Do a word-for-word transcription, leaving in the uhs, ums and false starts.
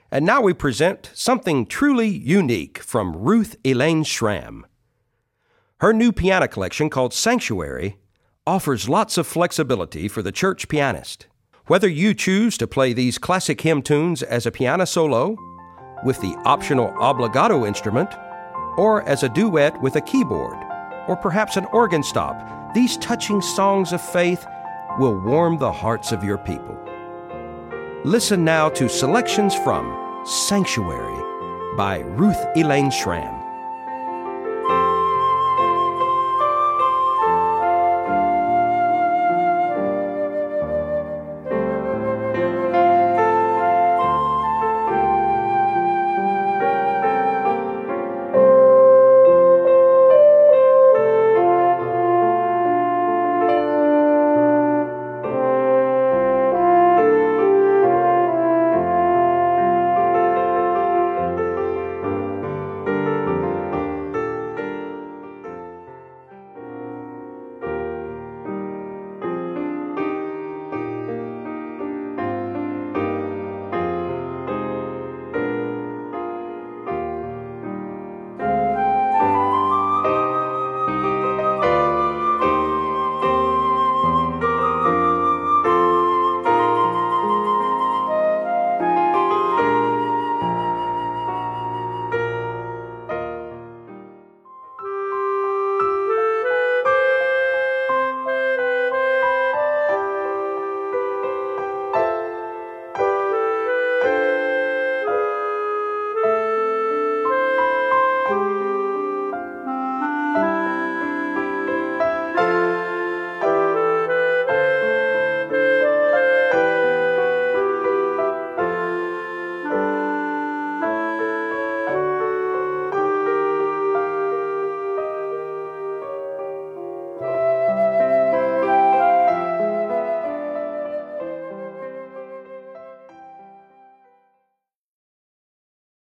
And now we present something truly unique from Ruth Elaine Schramm. Her new piano collection called Sanctuary offers lots of flexibility for the church pianist. Whether you choose to play these classic hymn tunes as a piano solo, with the optional obligato instrument, or as a duet with a keyboard, or perhaps an organ stop, these touching songs of faith will warm the hearts of your people. Listen now to selections from Sanctuary by Ruth Elaine Schramm.